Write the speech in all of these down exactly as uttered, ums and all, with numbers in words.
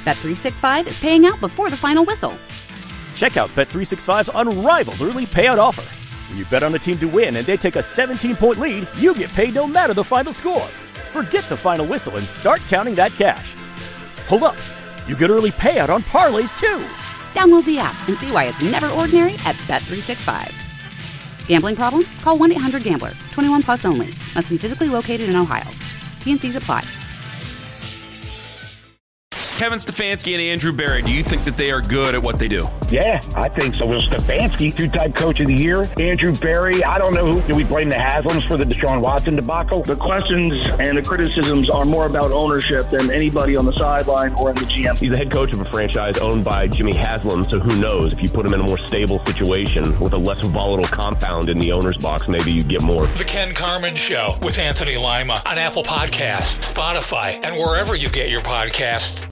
Bet three sixty-five is paying out before the final whistle. Check out Bet three sixty-five's unrivaled early payout offer. When you bet on a team to win and they take a seventeen-point lead, you get paid no matter the final score. Forget the final whistle and start counting that cash. Hold up. You get early payout on parlays, too. Download the app and see why it's never ordinary at Bet three sixty-five. Gambling problem? Call one eight hundred gambler. twenty-one plus only. Must be physically located in Ohio. T N Cs apply. Kevin Stefanski and Andrew Berry, do you think that they are good at what they do? Yeah, I think so. Well, Stefanski, two-time coach of the year. Andrew Berry, I don't know who. Do we blame the Haslams for the Deshaun Watson debacle? The questions and the criticisms are more about ownership than anybody on the sideline or in the G M. He's the head coach of a franchise owned by Jimmy Haslam, so who knows? If you put him in a more stable situation with a less volatile compound in the owner's box, maybe you get more. The Ken Carman Show with Anthony Lima on Apple Podcasts, Spotify, and wherever you get your podcasts.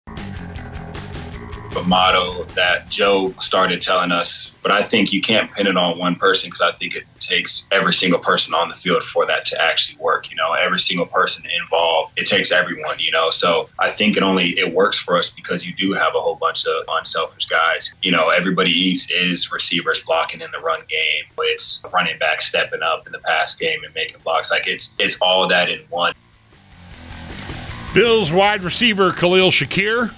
A motto that Joe started telling us, but I think you can't pin it on one person because I think it takes every single person on the field for that to actually work. You know, every single person involved, it takes everyone, you know, so I think it only, it works for us because you do have a whole bunch of unselfish guys. You know, everybody eats is receivers blocking in the run game. It's running back stepping up in the pass game and making blocks. Like it's, it's all that in one. Bills wide receiver Khalil Shakir.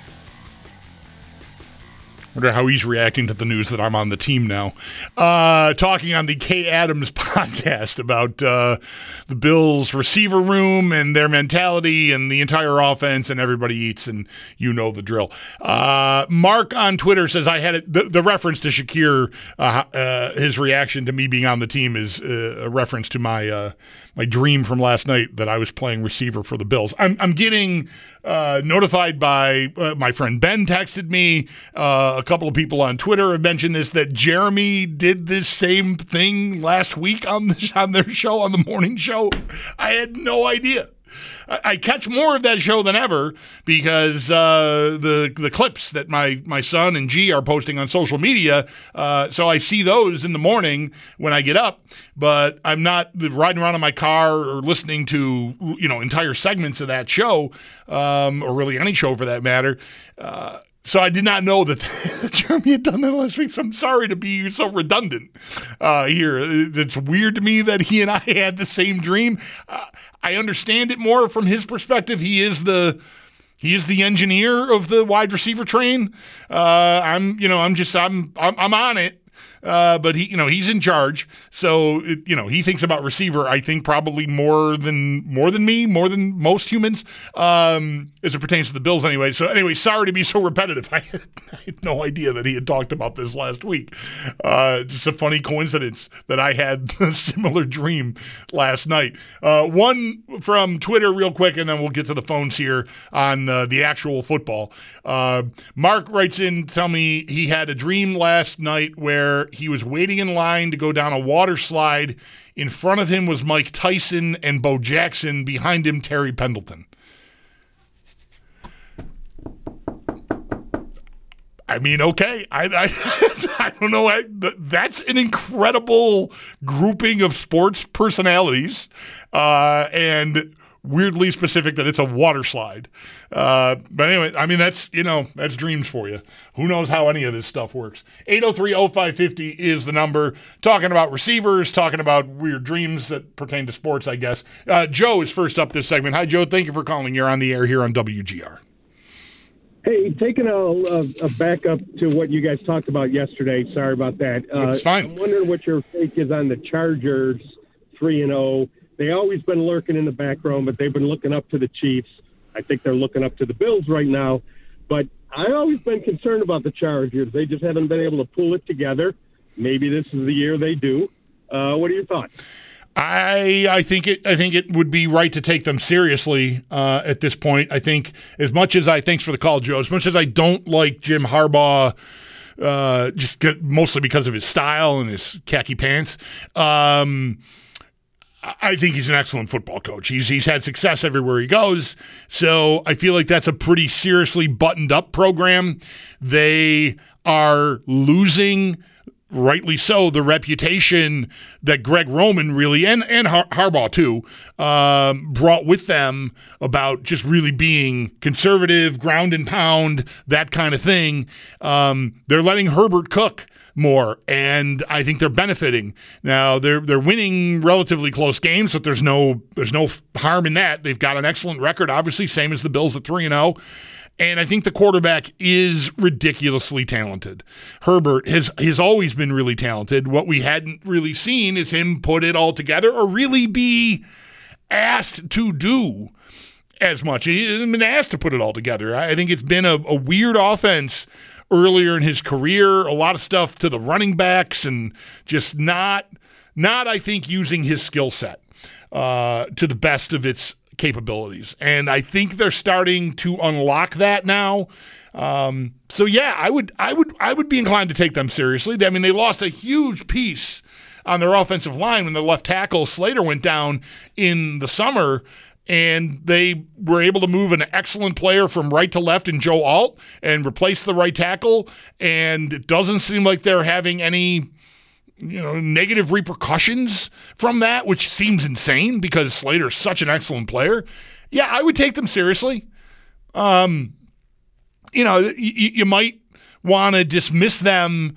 Wonder how he's reacting to the news that I'm on the team now. Uh, talking on the Kay Adams podcast about uh, the Bills' receiver room and their mentality and the entire offense, and everybody eats, and you know the drill. Uh, Mark on Twitter says I had it, the, the reference to Shakir. Uh, uh, his reaction to me being on the team is uh, a reference to my uh, my dream from last night that I was playing receiver for the Bills. I'm, I'm getting uh, notified by uh, my friend Ben texted me. Uh, a couple of people on Twitter have mentioned this, that Jeremy did this same thing last week on the, on their show, on the morning show. I had no idea. I catch more of that show than ever because uh, the the clips that my, my son and G are posting on social media, uh, so I see those in the morning when I get up, but I'm not riding around in my car or listening to, you know, entire segments of that show, um, or really any show for that matter. Uh, So I did not know that Jeremy had done that last week, so I'm sorry to be so redundant uh, here. It's weird to me that he and I had the same dream. Uh, I understand it more from his perspective. He is the he is the engineer of the wide receiver train. Uh, I'm you know I'm just I'm I'm, I'm on it. Uh, but he, you know, he's in charge, so it, you know he thinks about receiver. I think probably more than more than me, more than most humans, um, as it pertains to the Bills. Anyway, so anyway, sorry to be so repetitive. I had, I had no idea that he had talked about this last week. Uh, just a funny coincidence that I had a similar dream last night. Uh, one from Twitter, real quick, and then we'll get to the phones here on uh, the actual football. Uh, Mark writes in to tell me he had a dream last night where he was waiting in line to go down a water slide. In front of him was Mike Tyson and Bo Jackson. Behind him, Terry Pendleton. I mean, okay. I I, I don't know. I, that's an incredible grouping of sports personalities, uh, and weirdly specific that it's a water slide. Uh, but anyway, I mean, that's, you know, that's dreams for you. Who knows how any of this stuff works. eight oh three oh five five oh is the number. Talking about receivers, talking about weird dreams that pertain to sports, I guess. Uh, Joe is first up this segment. Hi, Joe. Thank you for calling. You're on the air here on W G R. Hey, taking a, a, a back up to what you guys talked about yesterday. Sorry about that. Uh, it's fine. I'm wondering what your take is on the Chargers three and oh. They always been lurking in the back row, but they've been looking up to the Chiefs. I think they're looking up to the Bills right now. But I've always been concerned about the Chargers. They just haven't been able to pull it together. Maybe this is the year they do. Uh, what are your thoughts? I I think it I think it would be right to take them seriously uh, at this point. I think as much as I thanks for the call, Joe. As much as I don't like Jim Harbaugh, uh, just get, mostly because of his style and his khaki pants. Um, I think he's an excellent football coach. He's he's had success everywhere he goes. So I feel like that's a pretty seriously buttoned up program. They are losing rightly so, the reputation that Greg Roman really, and, and Har- Harbaugh too, um, brought with them about just really being conservative, ground and pound, that kind of thing. Um, they're letting Herbert cook more, and I think they're benefiting. Now they're they're winning relatively close games, but there's no there's no harm in that. They've got an excellent record, obviously, same as the Bills at three and oh. And I think the quarterback is ridiculously talented. Herbert has has always been really talented. What we hadn't really seen is him put it all together or really be asked to do as much. He hasn't been asked to put it all together. I think it's been a, a weird offense earlier in his career, a lot of stuff to the running backs and just not, not I think, using his skill set uh, to the best of its capabilities. And I think they're starting to unlock that now. Um, so yeah, I would, I would, I would be inclined to take them seriously. I mean, they lost a huge piece on their offensive line when their left tackle Slater went down in the summer. And they were able to move an excellent player from right to left in Joe Alt and replace the right tackle. And it doesn't seem like they're having any, you know, negative repercussions from that, which seems insane because Slater's such an excellent player. Yeah, I would take them seriously. Um, you know, y- you might want to dismiss them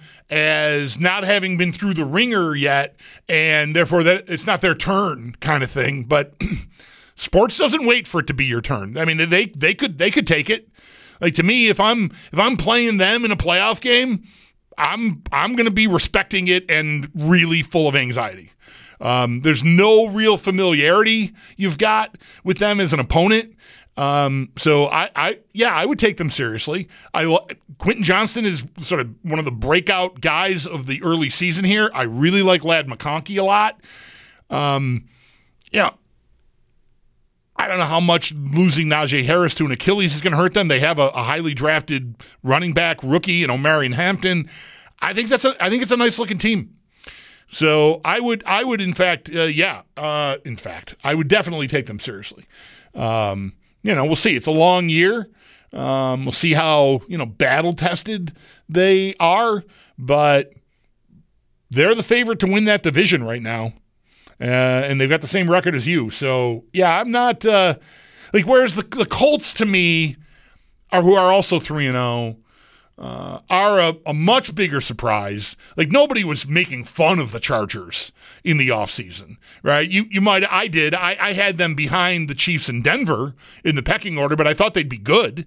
as not having been through the ringer yet, and therefore that it's not their turn kind of thing. But sports doesn't wait for it to be your turn. I mean, they they could they could take it. Like, to me, if I'm if I'm playing them in a playoff game, I'm I'm going to be respecting it and really full of anxiety. Um, there's no real familiarity you've got with them as an opponent. Um, so I, I yeah, I would take them seriously. I Quentin Johnston is sort of one of the breakout guys of the early season here. I really like Ladd McConkey a lot. Um, yeah. I don't know how much losing Najee Harris to an Achilles is going to hurt them. They have a, a highly drafted running back rookie in Omarion Hampton. I think that's a I think it's a nice looking team. So I would I would in fact uh, yeah uh, in fact I would definitely take them seriously. Um, you know, we'll see. It's a long year. Um, we'll see how you know battle tested they are, but they're the favorite to win that division right now. Uh, and they've got the same record as you. So, yeah, I'm not uh, – like, whereas the, the Colts, to me, are who are also three and oh, uh, are a, a much bigger surprise. Like, nobody was making fun of the Chargers in the offseason, right? You you might – I did. I, I had them behind the Chiefs and Denver in the pecking order, but I thought they'd be good.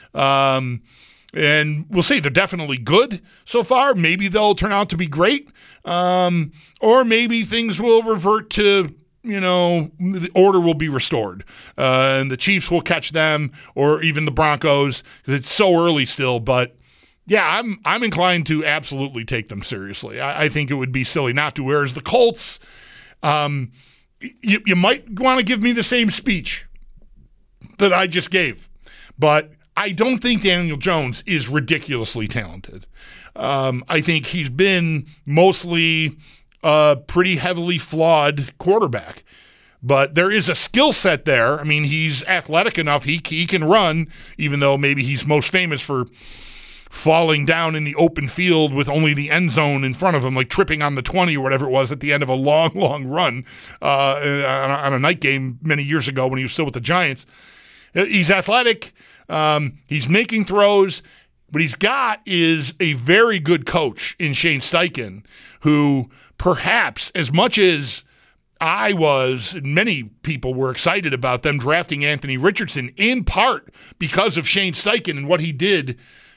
Um And we'll see. They're definitely good so far. Maybe they'll turn out to be great. Um, or maybe things will revert to, you know, the order will be restored. Uh, and the Chiefs will catch them, or even the Broncos. It's so early still. But, yeah, I'm I'm inclined to absolutely take them seriously. I, I think it would be silly not to. Whereas the Colts, um, you, you might want to give me the same speech that I just gave. But I don't think Daniel Jones is ridiculously talented. Um, I think he's been mostly a pretty heavily flawed quarterback. But there is a skill set there. I mean, he's athletic enough. He, he can run, even though maybe he's most famous for falling down in the open field with only the end zone in front of him, like tripping on the twenty or whatever it was at the end of a long, long run uh, on, a, on a night game many years ago when he was still with the Giants. He's athletic. Um, he's making throws. What he's got is a very good coach in Shane Steichen, who perhaps, as much as I was, and many people were excited about them drafting Anthony Richardson, in part because of Shane Steichen and what he did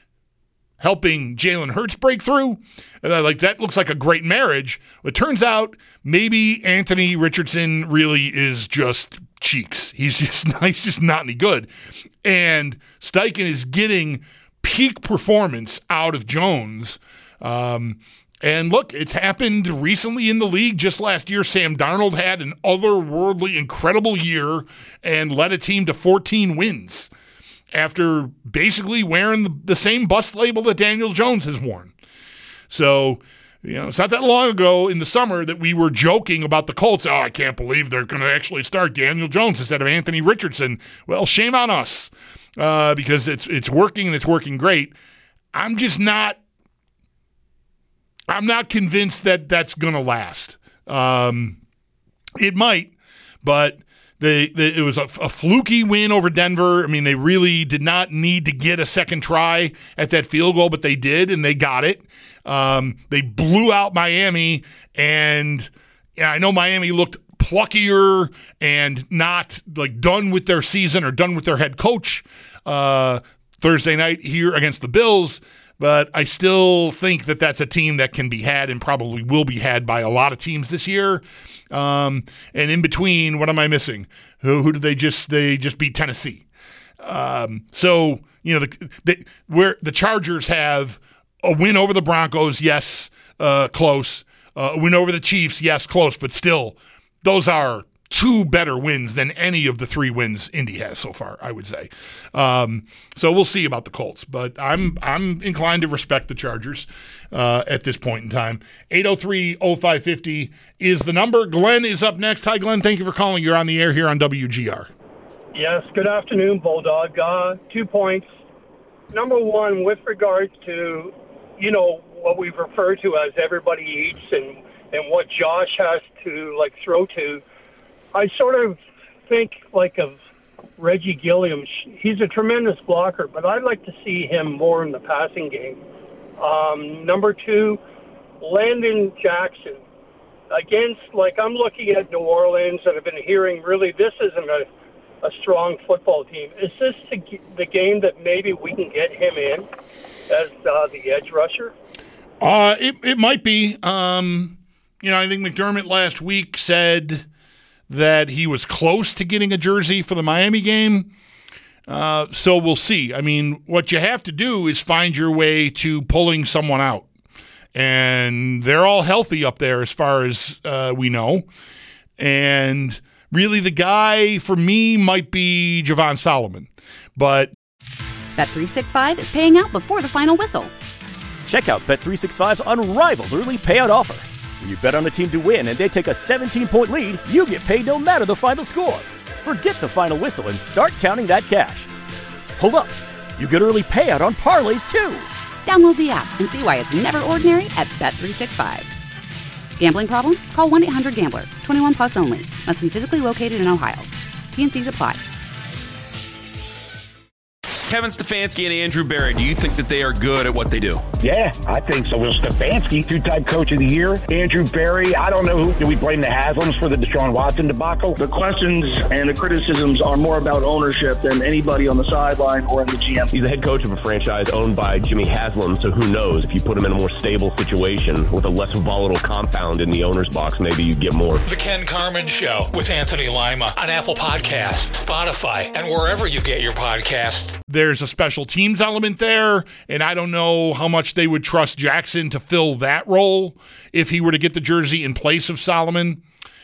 helping Jalen Hurts break through. And I like, that looks like a great marriage. It turns out maybe Anthony Richardson really is just cheeks. He's just he's just not any good. And Steichen is getting peak performance out of Jones. Um, and look, it's happened recently in the league. Just last year, Sam Darnold had an otherworldly, incredible year and led a team to fourteen wins after basically wearing the, the same bust label that Daniel Jones has worn. So, you know, it's not that long ago in the summer that we were joking about the Colts. Oh, I can't believe they're going to actually start Daniel Jones instead of Anthony Richardson. Well, shame on us uh, because it's it's working and it's working great. I'm just not I'm not convinced that that's going to last. Um, it might, but they, they, it was a, a fluky win over Denver. I mean, they really did not need to get a second try at that field goal, but they did, and they got it. Um, they blew out Miami, and yeah, I know Miami looked pluckier and not like done with their season or done with their head coach uh, Thursday night here against the Bills. But I still think that that's a team that can be had and probably will be had by a lot of teams this year. Um, and in between, what am I missing? Who who did they just they just beat Tennessee? Um, so you know the, the where the Chargers have a win over the Broncos, yes, uh, close. Uh, a win over the Chiefs, yes, close, but still, those are two better wins than any of the three wins Indy has so far, I would say. Um, so we'll see about the Colts, but I'm I'm inclined to respect the Chargers uh, at this point in time. eight oh three oh five fifty is the number. Glenn is up next. Hi, Glenn. Thank you for calling. You're on the air here on W G R. Yes, good afternoon, Bulldog. Uh, two points. Number one, with regards to, you know, what we've referred to as everybody eats and, and what Josh has to, like, throw to, I sort of think, like, of Reggie Gilliam. He's a tremendous blocker, but I'd like to see him more in the passing game. Um, number two, Landon Jackson. Against, like, I'm looking at New Orleans and I've been hearing, really, this isn't a, a strong football team. Is this the, the game that maybe we can get him in as uh, the edge rusher? Uh, it, it might be. Um, you know, I think McDermott last week said that he was close to getting a jersey for the Miami game. Uh, so we'll see. I mean, what you have to do is find your way to pulling someone out. And they're all healthy up there as far as uh, we know. And really the guy for me might be Javon Solomon. But Bet three sixty-five is paying out before the final whistle. Check out Bet three sixty-five's unrivaled early payout offer. When you bet on a team to win and they take a seventeen-point lead, you get paid no matter the final score. Forget the final whistle and start counting that cash. Hold up. You get early payout on parlays, too. Download the app and see why it's never ordinary at Bet three sixty-five. Gambling problem? Call one eight hundred gambler. twenty-one plus only. Must be physically located in Ohio. T and C's apply. Kevin Stefanski and Andrew Berry, do you think that they are good at what they do? Yeah, I think so. Will Stefanski, two-time coach of the year. Andrew Berry, I don't know who. Do we blame the Haslams for the Deshaun Watson debacle? The questions and the criticisms are more about ownership than anybody on the sideline or in the G M. He's the head coach of a franchise owned by Jimmy Haslam, so who knows? If you put him in a more stable situation with a less volatile compound in the owner's box, maybe you get more. The Ken Carman Show with Anthony Lima on Apple Podcasts, Spotify, and wherever you get your podcasts. There's a special teams element there, and I don't know how much they would trust Jackson to fill that role if he were to get the jersey in place of Solomon.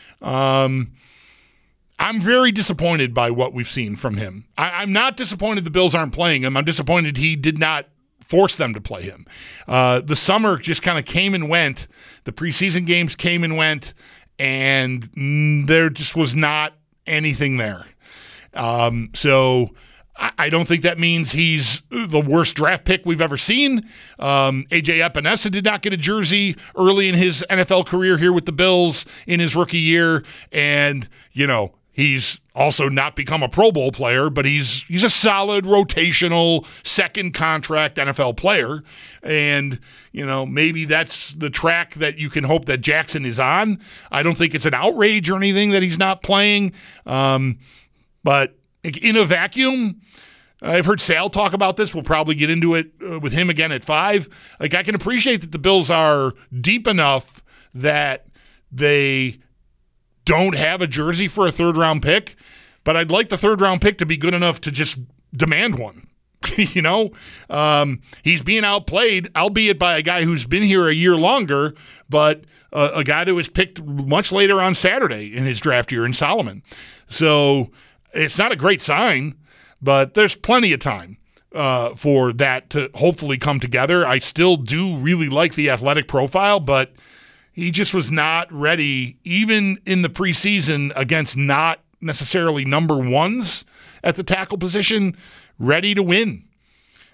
Um, I'm very disappointed by what we've seen from him. I, I'm not disappointed the Bills aren't playing him. I'm disappointed he did not force them to play him. Uh, the summer just kind of came and went. The preseason games came and went, and mm, there just was not anything there. Um, so I don't think that means he's the worst draft pick we've ever seen. Um, A J Epinesa did not get a jersey early in his N F L career here with the Bills in his rookie year. And, you know, he's also not become a Pro Bowl player, but he's he's a solid rotational second contract N F L player. And, you know, maybe that's the track that you can hope that Jackson is on. I don't think it's an outrage or anything that he's not playing. Um, but in a vacuum, I've heard Sal talk about this. We'll probably get into it uh, with him again at five. Like, I can appreciate that the Bills are deep enough that they don't have a jersey for a third-round pick, but I'd like the third-round pick to be good enough to just demand one. you know, um, he's being outplayed, albeit by a guy who's been here a year longer, but uh, a guy that was picked much later on Saturday in his draft year in Solomon. So it's not a great sign, but there's plenty of time uh, for that to hopefully come together. I still do really like the athletic profile, but he just was not ready, even in the preseason against not necessarily number ones at the tackle position, ready to win.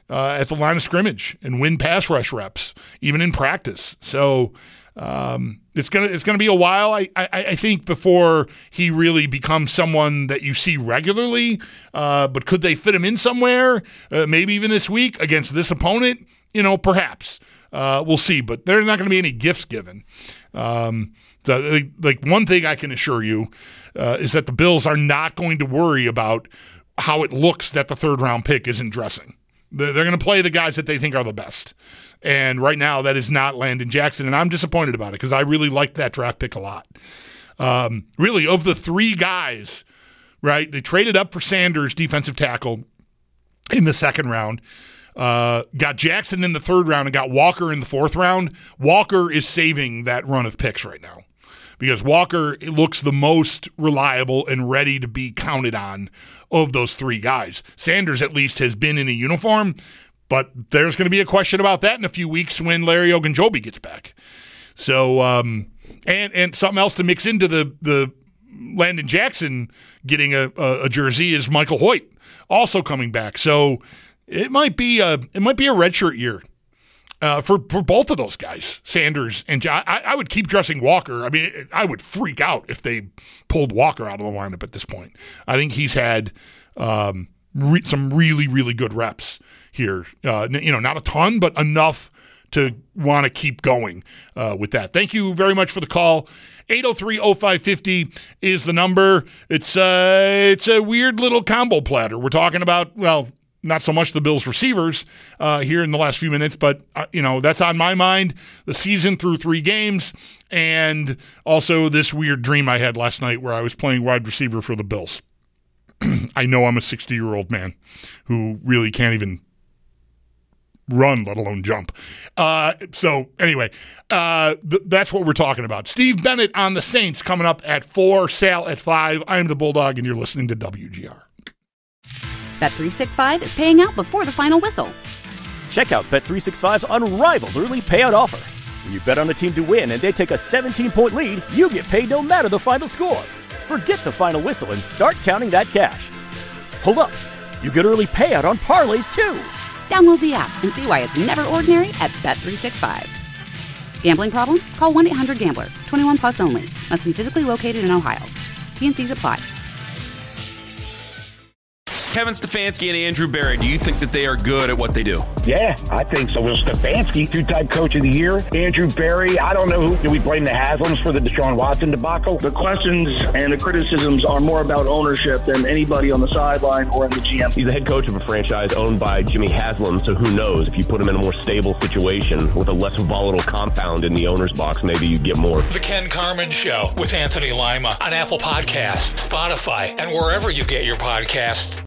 uh, at the line of scrimmage and win pass rush reps, even in practice. So um, it's gonna it's gonna be a while, I, I I think, before he really becomes someone that you see regularly. Uh, but could they fit him in somewhere? Uh, maybe even this week against this opponent? You know, perhaps. Uh, we'll see. But there's not going to be any gifts given. Um, so, like, like one thing I can assure you uh, is that the Bills are not going to worry about how it looks that the third round pick isn't dressing. They're, they're going to play the guys that they think are the best. And right now, that is not Landon Jackson, and I'm disappointed about it because I really liked that draft pick a lot. Um, really, of the three guys, right, they traded up for Sanders, defensive tackle, in the second round, uh, got Jackson in the third round, and got Walker in the fourth round. Walker is saving that run of picks right now because Walker looks the most reliable and ready to be counted on of those three guys. Sanders, at least, has been in a uniform, but there's going to be a question about that in a few weeks when Larry Ogunjobi gets back. So, um, and and something else to mix into the the Landon Jackson getting a, a, a jersey is Michael Hoyt also coming back. So it might be a it might be a redshirt year uh, for for both of those guys, Sanders and I, I would keep dressing Walker. I mean, I would freak out if they pulled Walker out of the lineup at this point. I think he's had um, re- some really really good reps here. Uh, you know, not a ton, but enough to want to keep going uh, with that. Thank you very much for the call. eight oh three oh five fifty is the number. It's uh, it's a weird little combo platter. We're talking about, well, not so much the Bills receivers uh, here in the last few minutes, but, uh, you know, that's on my mind. The season through three games, and also this weird dream I had last night where I was playing wide receiver for the Bills. I know I'm a sixty-year-old man who really can't even run, let alone jump. Uh, so anyway, uh, th- that's what we're talking about. Steve Bennett on the Saints coming up at four, Sal at five. I'm the Bulldog, and you're listening to W G R. Bet three sixty-five is paying out before the final whistle. Check out Bet three sixty-five's unrivaled early payout offer. When you bet on a team to win and they take a seventeen-point lead, you get paid no matter the final score. Forget the final whistle and start counting that cash. Hold up. You get early payout on parlays, too. Download the app and see why it's never ordinary at Bet three sixty-five. Gambling problem? Call one eight hundred gambler. twenty-one plus only. Must be physically located in Ohio. T N Cs apply. Kevin Stefanski and Andrew Berry, do you think that they are good at what they do? Yeah, I think so. Will Stefanski, two-time coach of the year. Andrew Berry, I don't know who. Do we blame the Haslams for the Deshaun Watson debacle? The questions and the criticisms are more about ownership than anybody on the sideline or in the G M. He's the head coach of a franchise owned by Jimmy Haslam, so who knows? If you put him in a more stable situation with a less volatile compound in the owner's box, maybe you get more. The Ken Carman Show with Anthony Lima on Apple Podcasts, Spotify, and wherever you get your podcasts.